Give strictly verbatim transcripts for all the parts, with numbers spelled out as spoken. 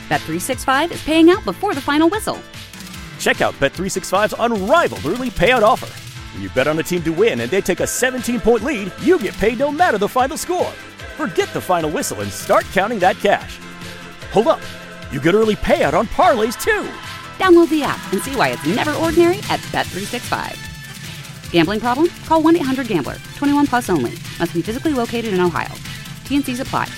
Bet three sixty-five is paying out before the final whistle. Check out Bet three sixty-five's unrivaled early payout offer. When you bet on a team to win and they take a seventeen-point lead, you get paid no matter the final score. Forget the final whistle and start counting that cash. Hold up. You get early payout on parlays, too. Download the app and see why it's never ordinary at Bet three sixty-five. Gambling problem? Call one eight hundred gambler. twenty-one plus only. Must be physically located in Ohio. T N Cs apply.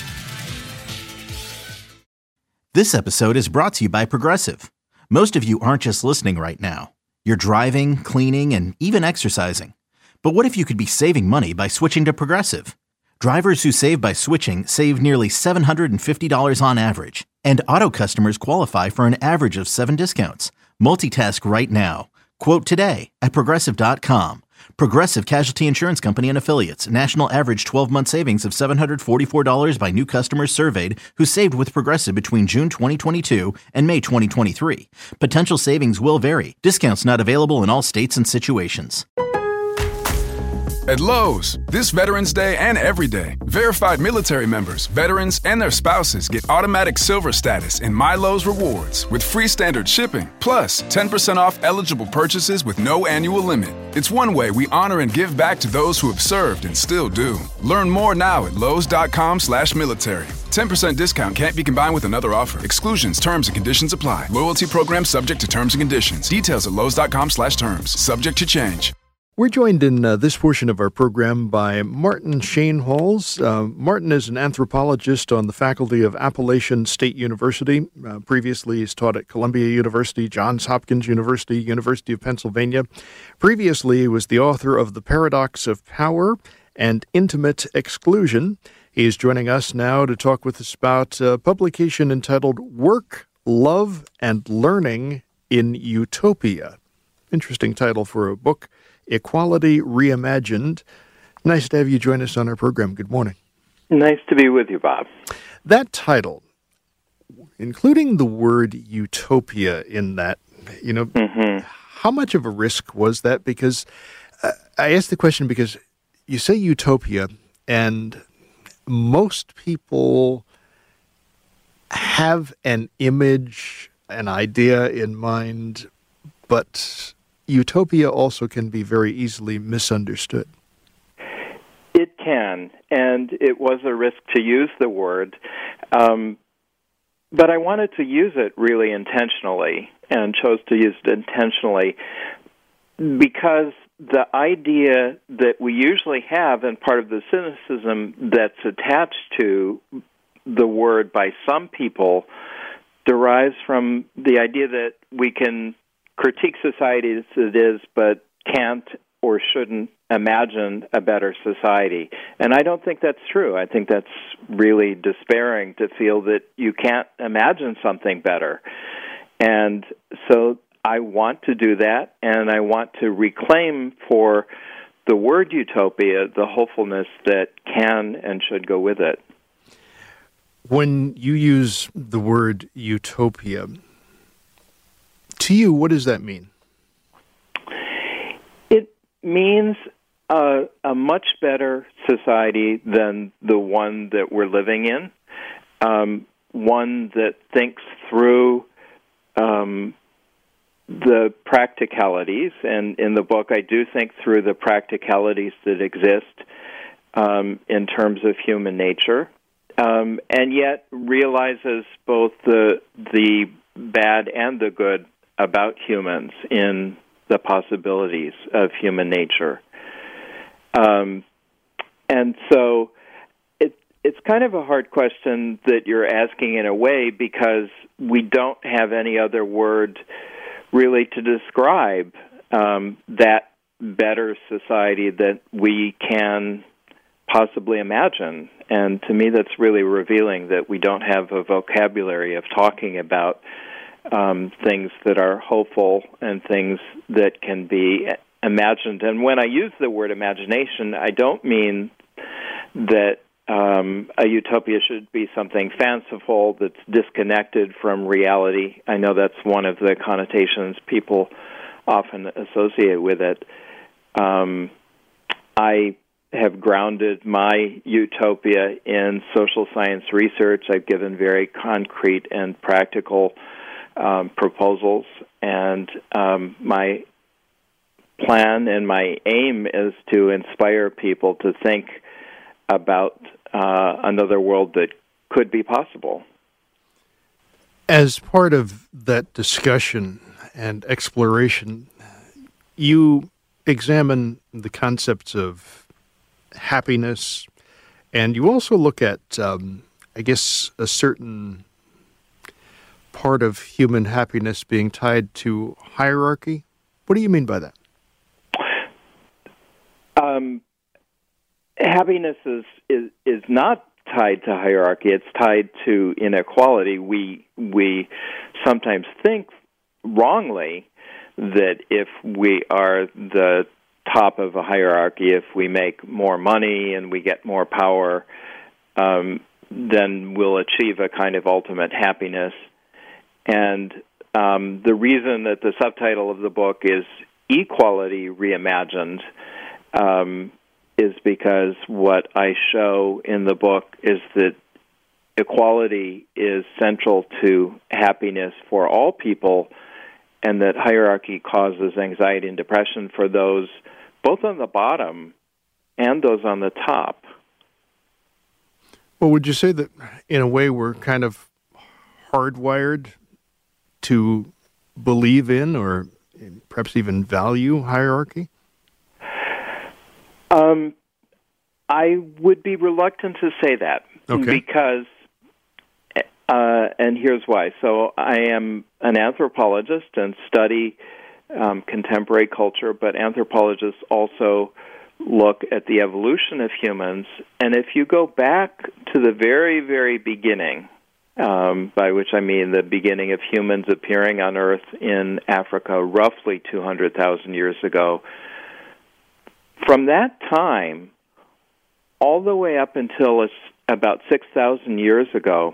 This episode is brought to you by Progressive. Most of you aren't just listening right now. You're driving, cleaning, and even exercising. But what if you could be saving money by switching to Progressive? Drivers who save by switching save nearly seven hundred fifty dollars on average. And auto customers qualify for an average of seven discounts. Multitask right now. Quote today at Progressive dot com. Progressive Casualty Insurance Company and Affiliates. National average twelve-month savings of seven hundred forty-four dollars by new customers surveyed who saved with Progressive between June twenty twenty-two and May twenty twenty-three. Potential savings will vary. Discounts not available in all states and situations. At Lowe's, this Veterans Day and every day, verified military members, veterans, and their spouses get automatic silver status in My Lowe's Rewards with free standard shipping, plus ten percent off eligible purchases with no annual limit. It's one way we honor and give back to those who have served and still do. Learn more now at lowes.com slash military. ten percent discount can't be combined with another offer. Exclusions, terms, and conditions apply. Loyalty program subject to terms and conditions. Details at lowes.com slash terms. Subject to change. We're joined in uh, this portion of our program by Martin Shainholz. Uh, Martin is an anthropologist on the faculty of Appalachian State University. Uh, previously, he's taught at Columbia University, Johns Hopkins University, University of Pennsylvania. Previously, he was the author of The Paradox of Power and Intimate Exclusion. He is joining us now to talk with us about a publication entitled Work, Love, and Learning in Utopia. Interesting title for a book. Equality Reimagined. Nice to have you join us on our program. Good morning. Nice to be with you, Bob. That title, including the word utopia in that, you know, mm-hmm. how much of a risk was that? Because uh, I asked the question because you say utopia, and most people have an image, an idea in mind, but utopia also can be very easily misunderstood. It can, and it was a risk to use the word, um, but I wanted to use it really intentionally and chose to use it intentionally because the idea that we usually have, and part of the cynicism that's attached to the word by some people, derives from the idea that we can critique society as it is, but can't or shouldn't imagine a better society. And I don't think that's true. I think that's really despairing to feel that you can't imagine something better. And so I want to do that, and I want to reclaim for the word utopia the hopefulness that can and should go with it. When you use the word utopia, to you, what does that mean? It means a, a much better society than the one that we're living in, um, one that thinks through um, the practicalities. And in the book, I do think through the practicalities that exist um, in terms of human nature, um, and yet realizes both the the bad and the good about humans in the possibilities of human nature. Um, and so it, it's kind of a hard question that you're asking in a way because we don't have any other word really to describe um, that better society that we can possibly imagine. And to me, that's really revealing that we don't have a vocabulary of talking about Um, things that are hopeful and things that can be imagined. And when I use the word imagination, I don't mean that um, a utopia should be something fanciful that's disconnected from reality. I know that's one of the connotations people often associate with it. Um, I have grounded my utopia in social science research. I've given very concrete and practical um, proposals, and um, my plan and my aim is to inspire people to think about uh, another world that could be possible. As part of that discussion and exploration, you examine the concepts of happiness, and you also look at, um, I guess, a certain part of human happiness being tied to hierarchy. What do you mean by that? Um, happiness is, is is not tied to hierarchy. It's tied to inequality. We we sometimes think wrongly that if we are the top of a hierarchy, if we make more money and we get more power, um, then we'll achieve a kind of ultimate happiness. And um, the reason that the subtitle of the book is Equality Reimagined um, is because what I show in the book is that equality is central to happiness for all people, and that hierarchy causes anxiety and depression for those both on the bottom and those on the top. Well, would you say that in a way we're kind of hardwired to believe in or perhaps even value hierarchy? Um, I would be reluctant to say that. Okay. Because, uh, and here's why. So I am an anthropologist and study um, contemporary culture, but anthropologists also look at the evolution of humans. And if you go back to the very, very beginning, um, by which I mean the beginning of humans appearing on Earth in Africa roughly two hundred thousand years ago, from that time, all the way up until about six thousand years ago,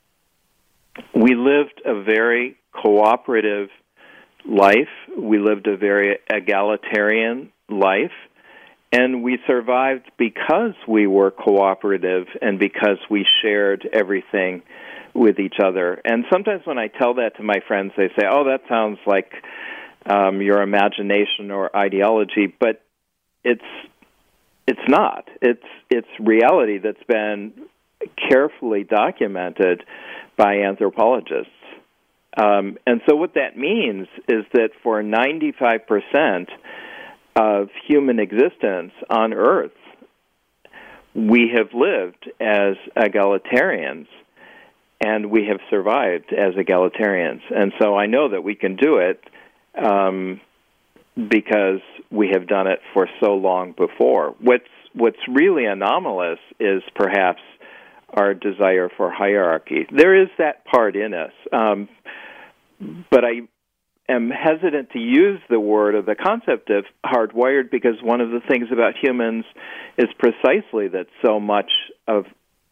we lived a very cooperative life. We lived a very egalitarian life. And we survived because we were cooperative and because we shared everything with each other. And sometimes when I tell that to my friends, they say, oh, that sounds like um, your imagination or ideology. But it's it's not. It's it's reality that's been carefully documented by anthropologists. Um, and so what that means is that for ninety-five percent of human existence on Earth, we have lived as egalitarians, and we have survived as egalitarians. And so I know that we can do it um, because we have done it for so long before. What's what's really anomalous is perhaps our desire for hierarchy. There is that part in us, um, but I am hesitant to use the word or the concept of hardwired because one of the things about humans is precisely that so much of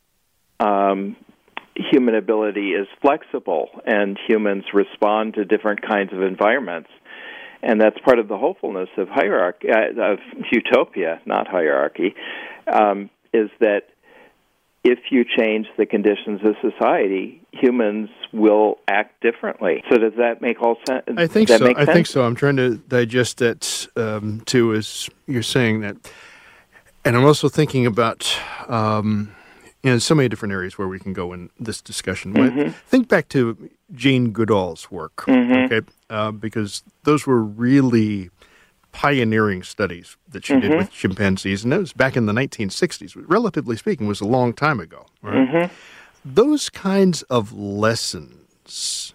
um, human ability is flexible, and humans respond to different kinds of environments. And that's part of the hopefulness of hierarchy, uh, of utopia, not hierarchy, um, is that if you change the conditions of society, humans will act differently. So does that make all sense? I think does that so. make I sense? think so. I'm trying to digest that um, too, as you're saying that. And I'm also thinking about um, you know, so many different areas where we can go in this discussion. Mm-hmm. Think back to Jane Goodall's work, Mm-hmm. okay? Uh, because those were really pioneering studies that she Mm-hmm. did with chimpanzees, and that was back in the nineteen sixties. Relatively speaking, was a long time ago. Right? Mm-hmm. Those kinds of lessons,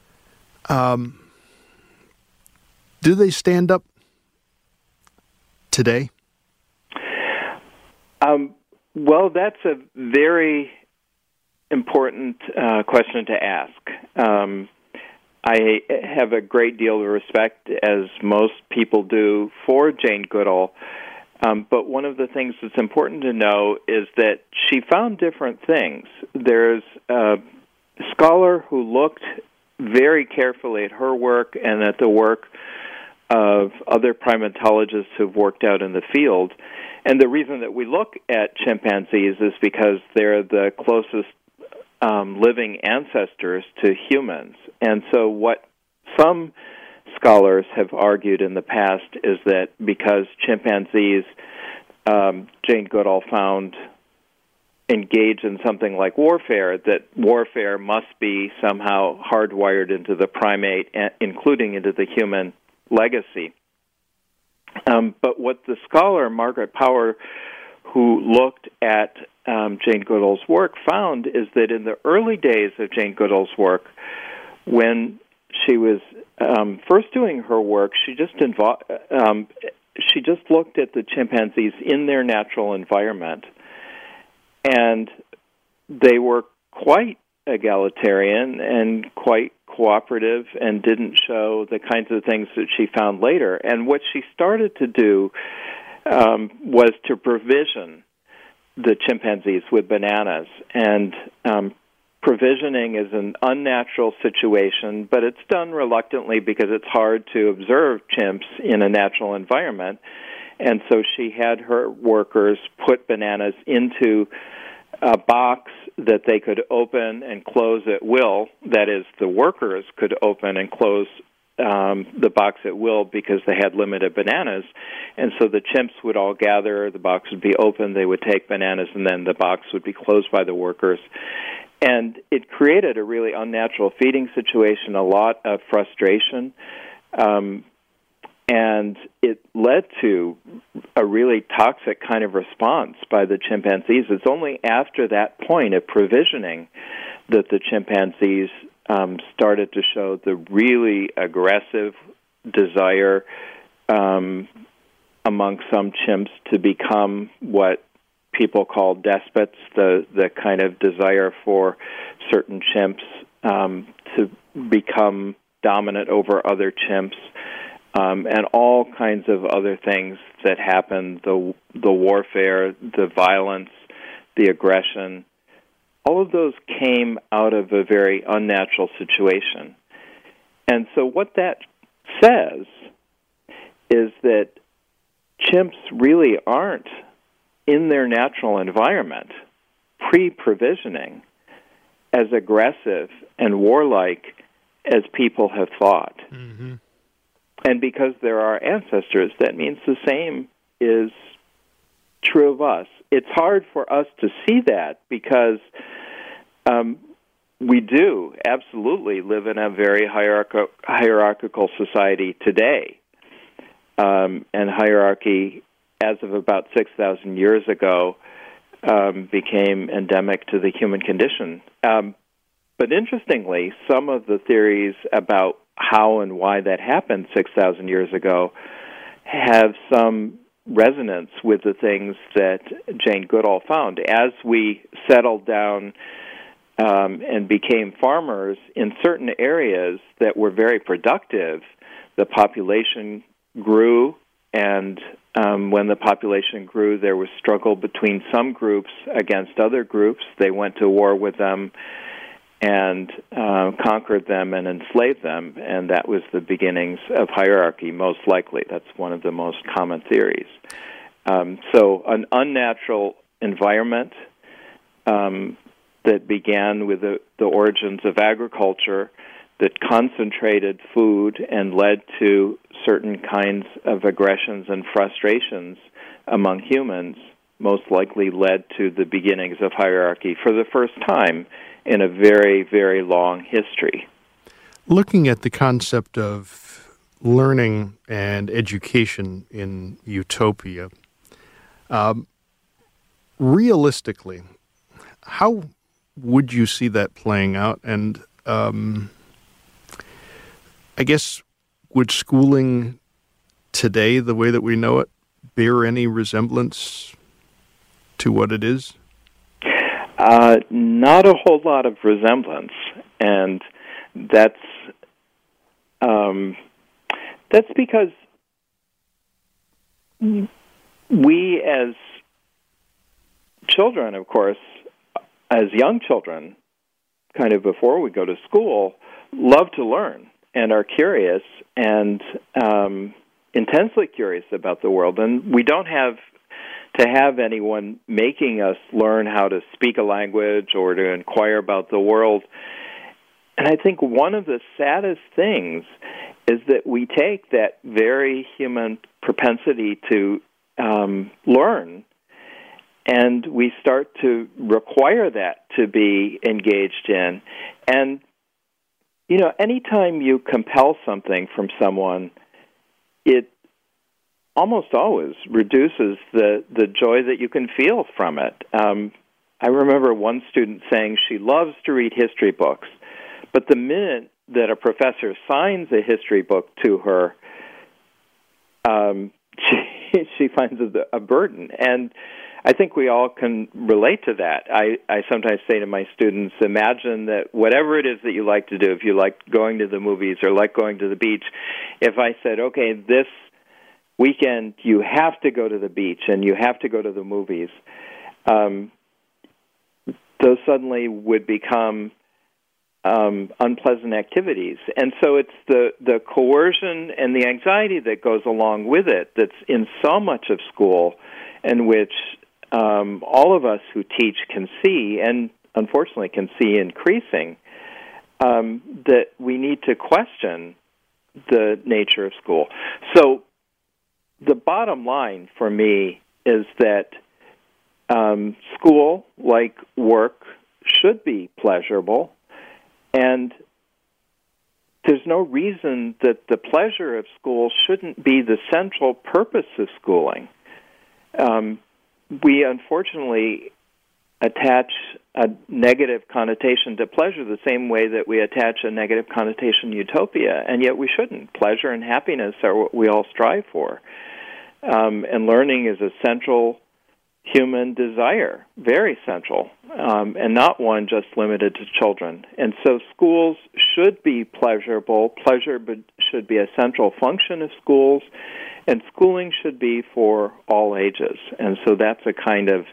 um, do they stand up today? Um, well, that's a very important uh, question to ask. Um, I have a great deal of respect, as most people do, for Jane Goodall. Um, but one of the things that's important to know is that she found different things. There's a scholar who looked very carefully at her work and at the work of other primatologists who've worked out in the field, And the reason that we look at chimpanzees is because they're the closest um, living ancestors to humans. And so what some scholars have argued in the past is that because chimpanzees, um, Jane Goodall found, engage in something like warfare, that warfare must be somehow hardwired into the primate, including into the human legacy. Um, but what the scholar, Margaret Power, who looked at um, Jane Goodall's work, found is that in the early days of Jane Goodall's work, when she was um, first doing her work, she just invo- um, she just looked at the chimpanzees in their natural environment, and they were quite egalitarian and quite cooperative and didn't show the kinds of things that she found later. And what she started to do um, was to provision the chimpanzees with bananas. And um, provisioning is an unnatural situation, but it's done reluctantly because it's hard to observe chimps in a natural environment. And so she had her workers put bananas into a box that they could open and close at will. That is, the workers could open and close um, the box at will because they had limited bananas. And so the chimps would all gather, the box would be open, they would take bananas, and then the box would be closed by the workers. And it created a really unnatural feeding situation, a lot of frustration, um, and it led to a really toxic kind of response by the chimpanzees. It's only after that point of provisioning that the chimpanzees um, started to show the really aggressive desire um, among some chimps to become what people call despots, the, the kind of desire for certain chimps um, to become dominant over other chimps. Um, and all kinds of other things that happen, the the warfare, the violence, the aggression, all of those came out of a very unnatural situation. And so what that says is that chimps really aren't in their natural environment, pre-provisioning, as aggressive and warlike as people have thought. Mm-hmm. And because they're our ancestors, that means the same is true of us. It's hard for us to see that because um, we do absolutely live in a very hierarchical, hierarchical society today. Um, and hierarchy, as of about six thousand years ago, um, became endemic to the human condition. Um, but interestingly, some of the theories about how and why that happened six thousand years ago have some resonance with the things that Jane Goodall found. As we settled down um, and became farmers in certain areas that were very productive, the population grew, and um, when the population grew, there was struggle between some groups against other groups. They went to war with them and uh, conquered them and enslaved them, and that was the beginnings of hierarchy, most likely. That's one of the most common theories. Um, so an unnatural environment um, that began with the, the origins of agriculture that concentrated food and led to certain kinds of aggressions and frustrations among humans, most likely led to the beginnings of hierarchy for the first time in a very, very long history. Looking at the concept of learning and education in utopia, um, realistically, how would you see that playing out? And um, I guess, would schooling today, the way that we know it, bear any resemblance to what it is? Uh, not a whole lot of resemblance, and that's um, that's because we as children, of course, as young children, kind of before we go to school, love to learn and are curious and um, intensely curious about the world, and we don't have to have anyone making us learn how to speak a language or to inquire about the world. And I think one of the saddest things is that we take that very human propensity to um, learn, and we start to require that to be engaged in. And, you know, anytime you compel something from someone, it almost always reduces the, the joy that you can feel from it. Um, I remember one student saying she loves to read history books, but the minute that a professor signs a history book to her, um, she, she finds it a burden. And I think we all can relate to that. I, I sometimes say to my students, imagine that whatever it is that you like to do, if you like going to the movies or like going to the beach, if I said, okay, this weekend you have to go to the beach and you have to go to the movies, um, those suddenly would become um, unpleasant activities. And so it's the, the coercion and the anxiety that goes along with it that's in so much of school, in which um, all of us who teach can see, and unfortunately can see increasing, um, that we need to question the nature of school. So the bottom line for me is that um, school, like work, should be pleasurable, and there's no reason that the pleasure of school shouldn't be the central purpose of schooling. Um, we unfortunately attach a negative connotation to pleasure the same way that we attach a negative connotation to utopia, and yet we shouldn't. Pleasure and happiness are what we all strive for. Um, and learning is a central human desire, very central, um, and not one just limited to children. And so schools should be pleasurable. Pleasure should be a central function of schools, and schooling should be for all ages. And so that's a kind of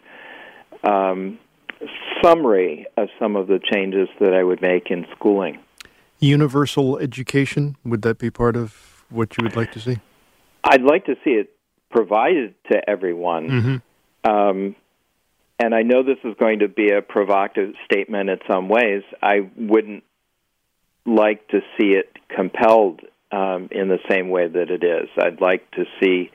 um, summary of some of the changes that I would make in schooling. Universal education, would that be part of what you would like to see? I'd like to see it provided to everyone. Mm-hmm. Um, and I know this is going to be a provocative statement in some ways. I wouldn't like to see it compelled um, in the same way that it is. I'd like to see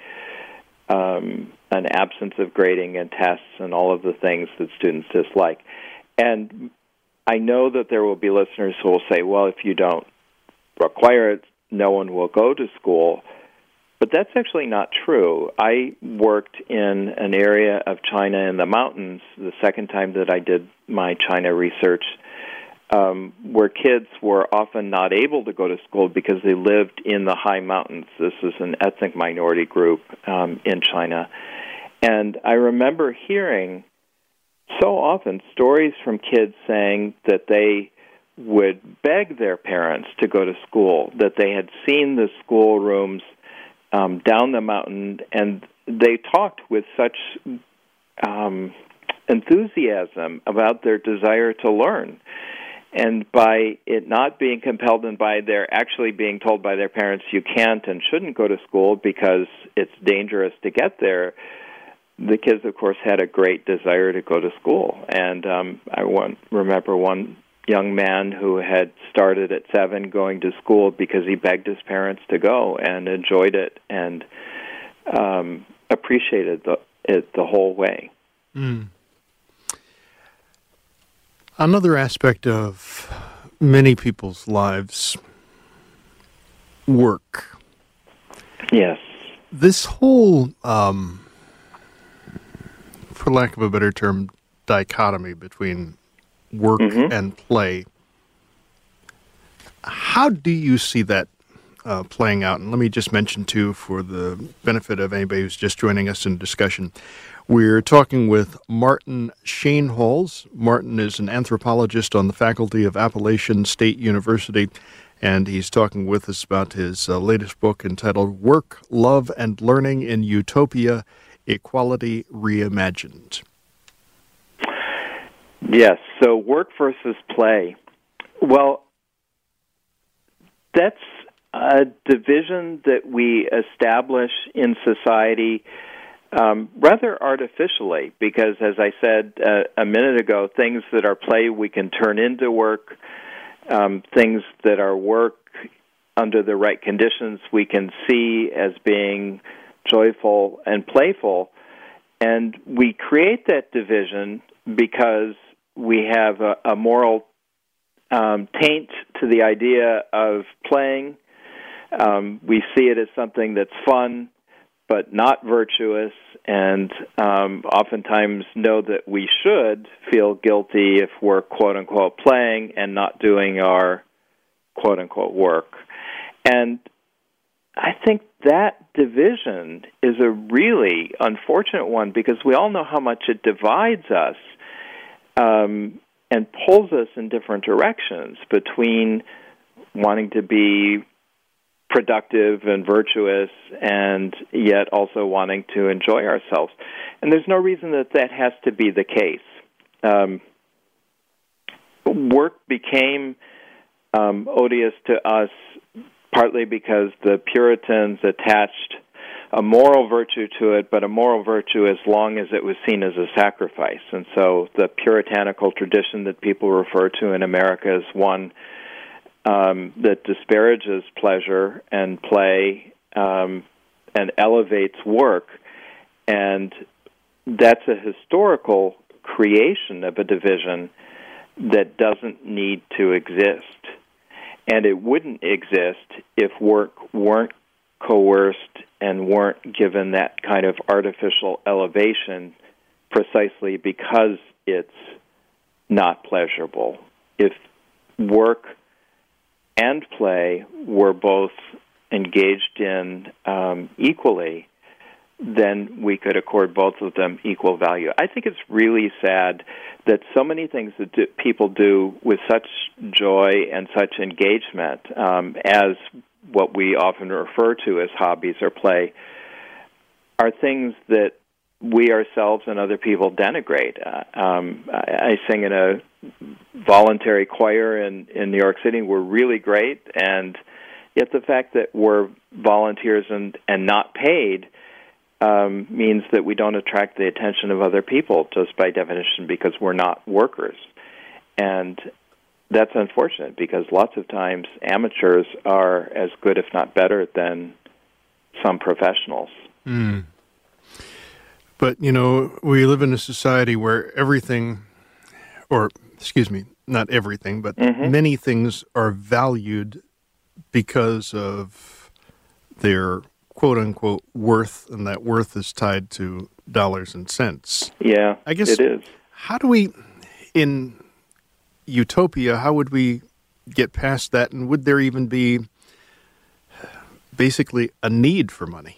um, an absence of grading and tests and all of the things that students dislike. And I know that there will be listeners who will say, well, if you don't require it, no one will go to school. But that's actually not true. I worked in an area of China in the mountains the second time that I did my China research, um, where kids were often not able to go to school because they lived in the high mountains. This is an ethnic minority group um, in China. And I remember hearing so often stories from kids saying that they would beg their parents to go to school, that they had seen the schoolrooms Um, down the mountain, and they talked with such um, enthusiasm about their desire to learn. And by it not being compelled and by their actually being told by their parents you can't and shouldn't go to school because it's dangerous to get there, the kids, of course, had a great desire to go to school. And um, I want, remember one young man who had started at seven going to school because he begged his parents to go and enjoyed it and um, appreciated the, it the whole way. Mm. Another aspect of many people's lives, work. Yes. This whole, um, for lack of a better term, dichotomy between work mm-hmm. and play. How do you see that uh, playing out? And let me just mention, too, for the benefit of anybody who's just joining us in discussion, we're talking with Martin Schoenholz. Martin is an anthropologist on the faculty of Appalachian State University, and he's talking with us about his uh, latest book entitled Work, Love, and Learning in Utopia, Equality Reimagined. Yes, so work versus play. Well, that's a division that we establish in society um, rather artificially, because, as I said uh, a minute ago, things that are play we can turn into work, um, things that are work under the right conditions we can see as being joyful and playful. And we create that division because we have a, a moral um, taint to the idea of playing. Um, we see it as something that's fun, but not virtuous, and um, oftentimes know that we should feel guilty if we're quote-unquote playing and not doing our quote-unquote work. And I think that division is a really unfortunate one, because we all know how much it divides us um, and pulls us in different directions between wanting to be productive and virtuous and yet also wanting to enjoy ourselves. And there's no reason that that has to be the case. Um, work became um, odious to us partly because the Puritans attached a moral virtue to it, but a moral virtue as long as it was seen as a sacrifice. And so the puritanical tradition that people refer to in America is one um, that disparages pleasure and play um, and elevates work. And that's a historical creation of a division that doesn't need to exist. And it wouldn't exist if work weren't coerced and weren't given that kind of artificial elevation precisely because it's not pleasurable. If work and play were both engaged in um, equally, then we could accord both of them equal value. I think it's really sad that so many things that do, people do with such joy and such engagement um, as what we often refer to as hobbies or play are things that we ourselves and other people denigrate. Uh, um, I, I sing in a voluntary choir in, in New York City. We're really great, and yet the fact that we're volunteers and, and not paid Um, means that we don't attract the attention of other people just by definition because we're not workers. And that's unfortunate because lots of times amateurs are as good, if not better, than some professionals. Mm. But, you know, we live in a society where everything, or, excuse me, not everything, but mm-hmm. many things are valued because of their quote-unquote worth, and that worth is tied to dollars and cents. Yeah, I guess, it is. How do we, in utopia, how would we get past that, and would there even be basically a need for money?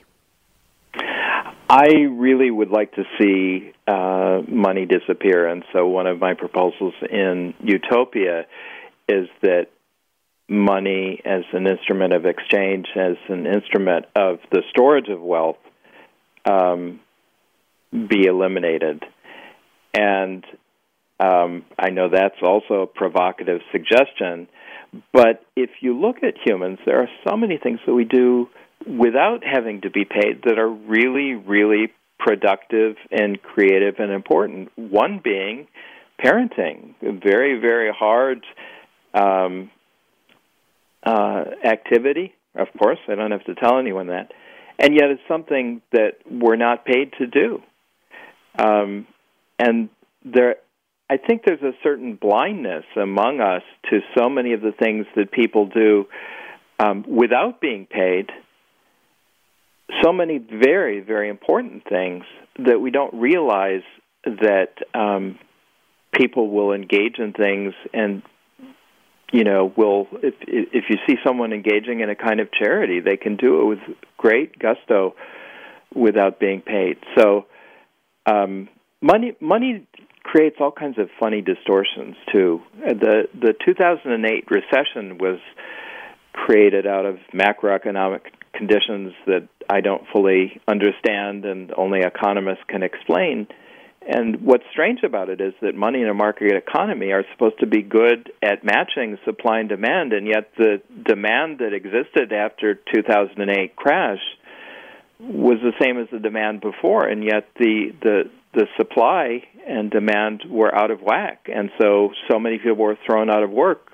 I really would like to see uh, money disappear, and so one of my proposals in Utopia is that money as an instrument of exchange, as an instrument of the storage of wealth, um, be eliminated. And um, I know that's also a provocative suggestion, but if you look at humans, there are so many things that we do without having to be paid that are really, really productive and creative and important. One being parenting, very, very hard um Uh, activity, of course. I don't have to tell anyone that. And yet it's something that we're not paid to do. Um, and there, I think there's a certain blindness among us to so many of the things that people do um, without being paid, so many very, very important things that we don't realize that um, people will engage in things and you know, will if if you see someone engaging in a kind of charity, they can do it with great gusto without being paid. So um, money money creates all kinds of funny distortions too. The the two thousand eight recession was created out of macroeconomic conditions that I don't fully understand and only economists can explain. And what's strange about it is that money in a market economy are supposed to be good at matching supply and demand, and yet the demand that existed after two thousand eight crash was the same as the demand before, and yet the the the supply and demand were out of whack, and so so many people were thrown out of work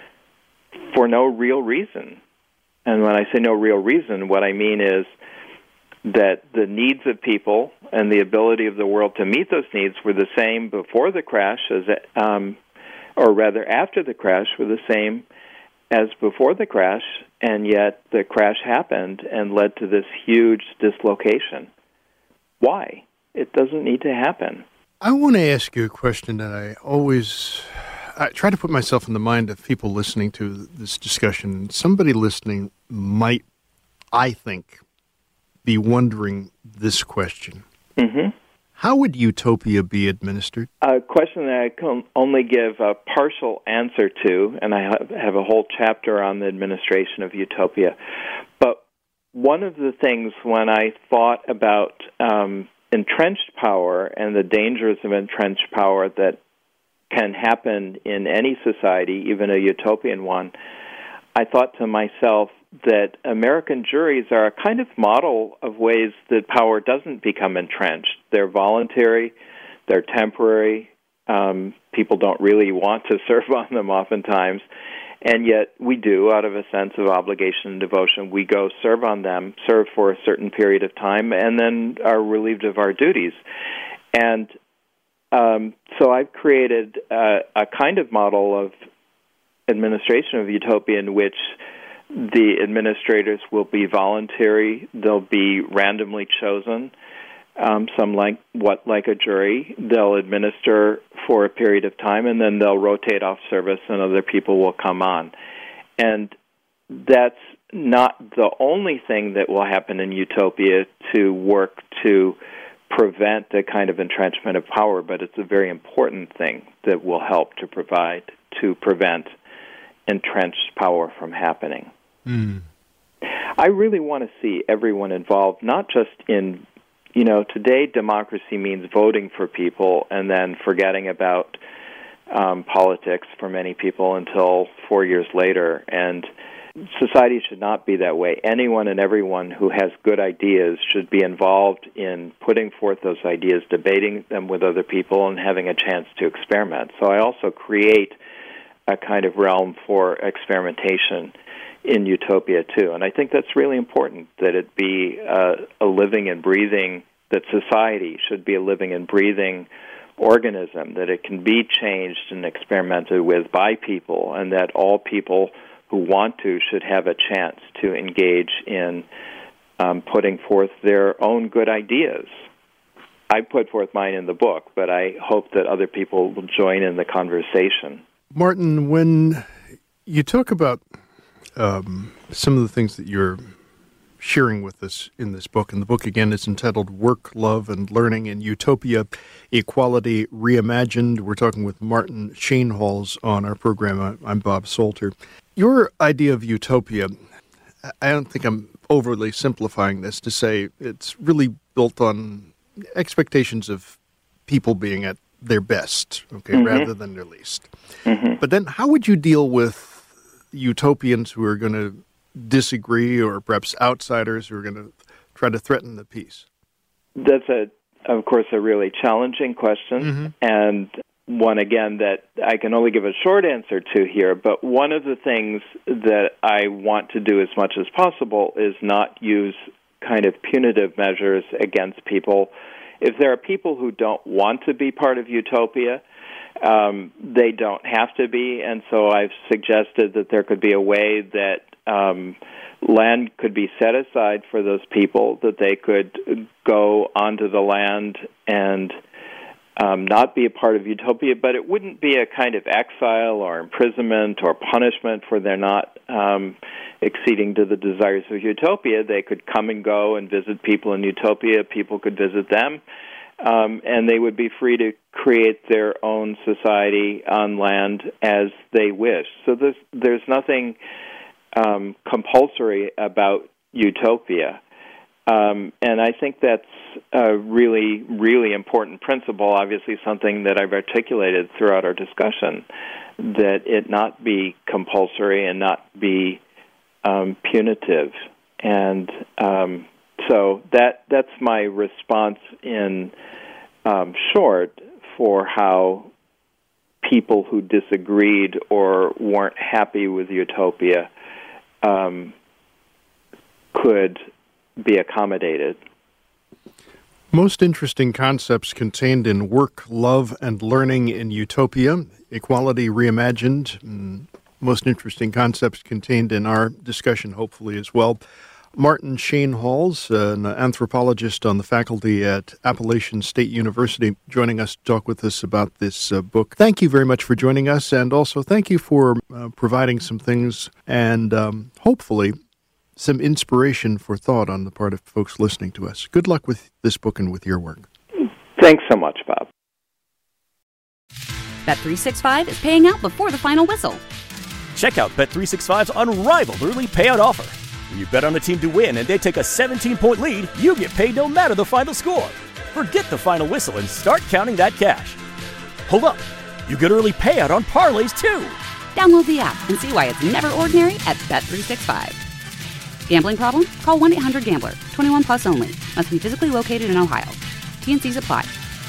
for no real reason. And when I say no real reason, what I mean is that the needs of people and the ability of the world to meet those needs were the same before the crash, as um, or rather after the crash, were the same as before the crash, and yet the crash happened and led to this huge dislocation. Why? It doesn't need to happen. I want to ask you a question that I always I try to put myself in the mind of people listening to this discussion. Somebody listening might, I think, be wondering this question. Mm-hmm. How would utopia be administered? A question that I can only give a partial answer to, and I have a whole chapter on the administration of utopia. But one of the things when I thought about um, entrenched power and the dangers of entrenched power that can happen in any society, even a utopian one, I thought to myself that American juries are a kind of model of ways that power doesn't become entrenched. They're voluntary, they're temporary, um, people don't really want to serve on them oftentimes, and yet we do, out of a sense of obligation and devotion. We go serve on them, serve for a certain period of time, and then are relieved of our duties. And um, so I've created uh, a kind of model of administration of utopia in which the administrators will be voluntary. They'll be randomly chosen, um, some like what like a jury. They'll administer for a period of time, and then they'll rotate off service, and other people will come on. And that's not the only thing that will happen in utopia to work to prevent the kind of entrenchment of power, but it's a very important thing that will help to provide to prevent entrenched power from happening. Mm. I really want to see everyone involved, not just in, you know, today democracy means voting for people and then forgetting about um, politics for many people until four years later. And society should not be that way. Anyone and everyone who has good ideas should be involved in putting forth those ideas, debating them with other people, and having a chance to experiment. So I also create a kind of realm for experimentation in utopia, too. And I think that's really important, that it be uh, a living and breathing, that society should be a living and breathing organism, that it can be changed and experimented with by people, and that all people who want to should have a chance to engage in um, putting forth their own good ideas. I put forth mine in the book, but I hope that other people will join in the conversation. Martin, when you talk about um, some of the things that you're sharing with us in this book, and the book, again, is entitled Work, Love, and Learning in Utopia, Equality Reimagined. We're talking with Martin Schoenholz on our program. I'm Bob Salter. Your idea of utopia, I don't think I'm overly simplifying this to say it's really built on expectations of people being at their best, okay, mm-hmm. rather than their least. Mm-hmm. But then how would you deal with utopians who are going to disagree, or perhaps outsiders who are going to try to threaten the peace? That's, a, of course, a really challenging question, mm-hmm. and one, again, that I can only give a short answer to here. But one of the things that I want to do as much as possible is not use kind of punitive measures against people. If there are people who don't want to be part of utopia, um, they don't have to be, and so I've suggested that there could be a way that um, land could be set aside for those people, that they could go onto the land and um, not be a part of utopia, but it wouldn't be a kind of exile or imprisonment or punishment for their not um, acceding to the desires of utopia. They could come and go and visit people in utopia. People could visit them. Um, and they would be free to create their own society on land as they wish. So there's, there's nothing um, compulsory about utopia. Um, and I think that's a really, really important principle, obviously something that I've articulated throughout our discussion, that it not be compulsory and not be um, punitive. And um, so that that's my response in um, short for how people who disagreed or weren't happy with utopia um, could be accommodated. Most interesting concepts contained in Work, Love, and Learning in Utopia, Equality Reimagined. Mm, most interesting concepts contained in our discussion, hopefully, as well. Martin Shain-Halls, uh, an anthropologist on the faculty at Appalachian State University, joining us to talk with us about this uh, book. Thank you very much for joining us, and also thank you for uh, providing some things and um, hopefully some inspiration for thought on the part of folks listening to us. Good luck with this book and with your work. Thanks so much, Bob. Bet three sixty-five is paying out before the final whistle. Check out Bet three sixty-five's unrivaled early payout offer. When you bet on a team to win and they take a seventeen-point lead, you get paid no matter the final score. Forget the final whistle and start counting that cash. Hold up. You get early payout on parlays, too. Download the app and see why it's never ordinary at Bet three sixty-five. Gambling problem? Call one eight hundred gambler. twenty-one plus only. Must be physically located in Ohio. T N Cs apply.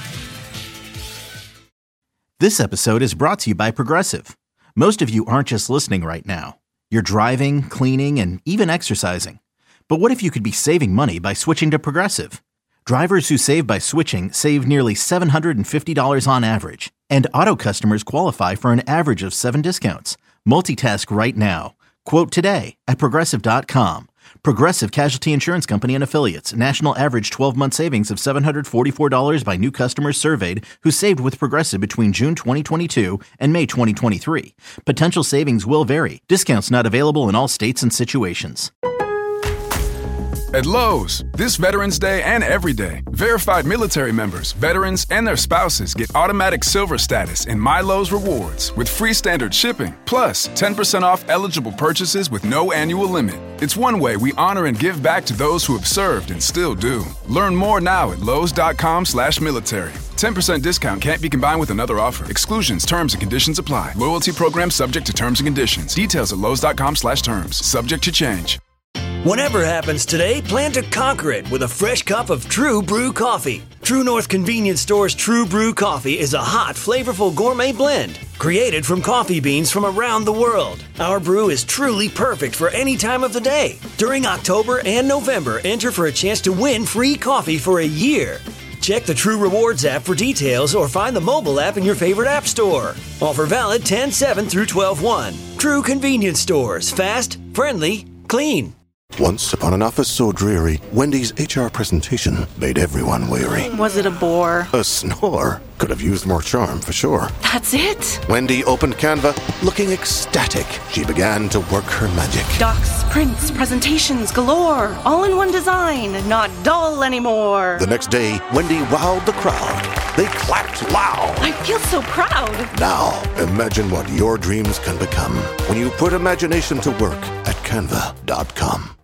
This episode is brought to you by Progressive. Most of you aren't just listening right now. You're driving, cleaning, and even exercising. But what if you could be saving money by switching to Progressive? Drivers who save by switching save nearly seven hundred fifty dollars on average. And auto customers qualify for an average of seven discounts. Multitask right now. Quote today at Progressive dot com. Progressive Casualty Insurance Company and Affiliates. National average twelve-month savings of seven hundred forty-four dollars by new customers surveyed who saved with Progressive between June twenty twenty-two and May twenty twenty-three. Potential savings will vary. Discounts not available in all states and situations. At Lowe's, this Veterans Day and every day, verified military members, veterans, and their spouses get automatic silver status in My Lowe's Rewards with free standard shipping, plus ten percent off eligible purchases with no annual limit. It's one way we honor and give back to those who have served and still do. Learn more now at Lowe's.com slash military. ten percent discount can't be combined with another offer. Exclusions, terms, and conditions apply. Loyalty program subject to terms and conditions. Details at Lowe's.com slash terms. Subject to change. Whatever happens today, plan to conquer it with a fresh cup of True Brew coffee. True North Convenience Store's True Brew coffee is a hot, flavorful gourmet blend created from coffee beans from around the world. Our brew is truly perfect for any time of the day. During October and November, enter for a chance to win free coffee for a year. Check the True Rewards app for details or find the mobile app in your favorite app store. Offer valid ten seven through twelve one. True Convenience Stores. Fast, friendly, clean. Once upon an office so dreary, Wendy's H R presentation made everyone weary. Was it a bore? A snore. Could have used more charm, for sure. That's it? Wendy opened Canva, looking ecstatic. She began to work her magic. Docs, prints, presentations galore. All in one design, not dull anymore. The next day, Wendy wowed the crowd. They clapped loud. I feel so proud. Now, imagine what your dreams can become when you put imagination to work at Canva dot com.